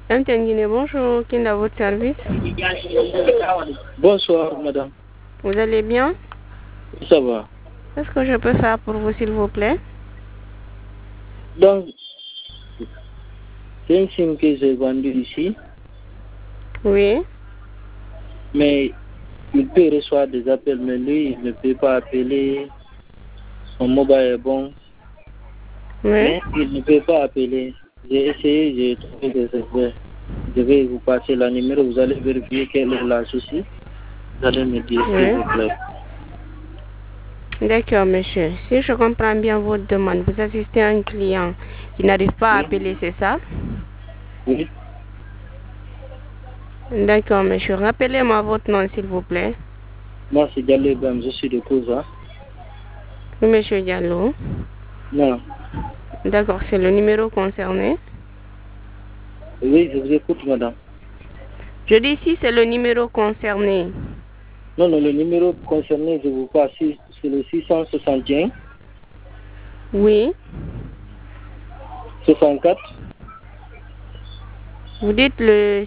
Guinée, bonjour, qui est à votre service? Bonsoir, madame. Vous allez bien? Ça va. Qu'est-ce que je peux faire pour vous, s'il vous plaît? Donc, c'est un SIM que j'ai vendu ici, Oui. mais il peut recevoir des appels, mais lui, il ne peut pas appeler. Son mobile est bon, Oui. mais il ne peut pas appeler. J'ai essayé, j'ai trouvé des erreurs. Je vais vous passer la numéro, vous allez vérifier quel est la souci. Vous allez me dire, s'il vous plaît. D'accord, monsieur. Si je comprends bien votre demande, vous assistez à un client qui n'arrive pas à appeler, c'est ça? Oui. D'accord, monsieur. Rappelez-moi votre nom, s'il vous plaît. Moi, c'est Diallo Bam, je suis de Kouza. Oui, monsieur Diallo. Non. D'accord, c'est le numéro concerné. Oui, je vous écoute, madame. Je dis si c'est le numéro concerné. Non, le numéro concerné, je vous passe, c'est le 661. Oui. 64. Vous dites le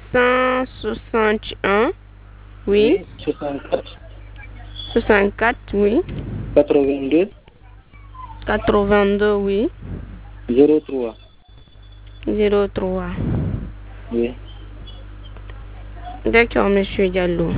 661. Oui. 64. 64, oui. 82. 82, oui. 03. 03. Oui. D'accord, monsieur Diallo.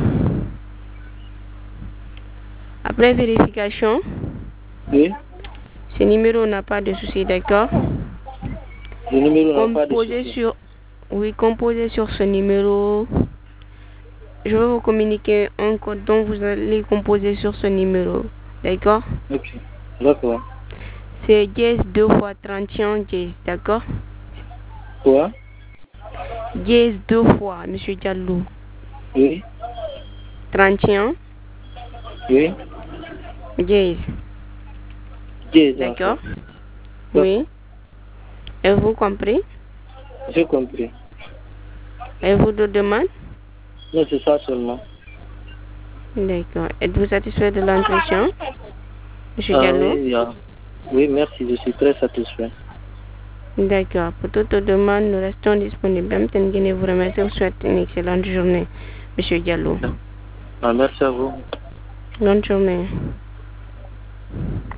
Après vérification, Oui. ce numéro n'a pas de souci, d'accord? Le numéro n'a pas de souci. Composez sur ce numéro. Je vais vous communiquer un code dont vous allez composer sur ce numéro, d'accord? Ok. D'accord. C'est 10 2 fois 31 10, d'accord? Quoi? 10 2 fois, monsieur Diallo. Oui. 31 Oui. 10. 10, D'accord? D'accord. Oui. Avez-vous compris? J'ai compris. Avez-vous d'autres demandes? Non, c'est ça seulement. D'accord. Êtes-vous satisfait de l'entretien, monsieur Ah Diallo? oui, oui, merci, je suis très satisfait. D'accord. Pour toute demande, nous restons disponibles. Même Guinée vous remercie. Vous souhaite une excellente journée, monsieur Diallo. Ah, merci à vous. Bonne journée.